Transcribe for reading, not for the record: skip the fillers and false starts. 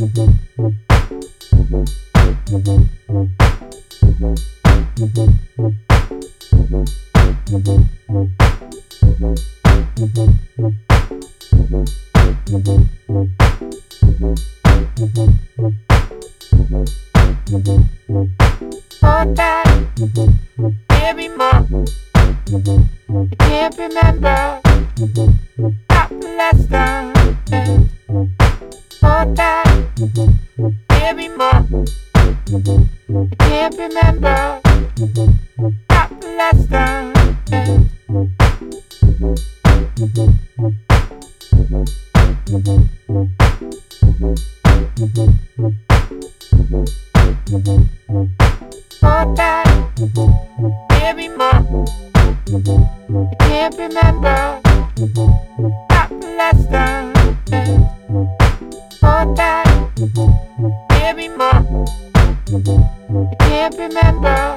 More time, maybe more. I can't remember. Not less than. More time, maybe more. I can't remember. Not less than. More time, maybe more. I can't remember. Not less than. More time, maybe more. I can't remember.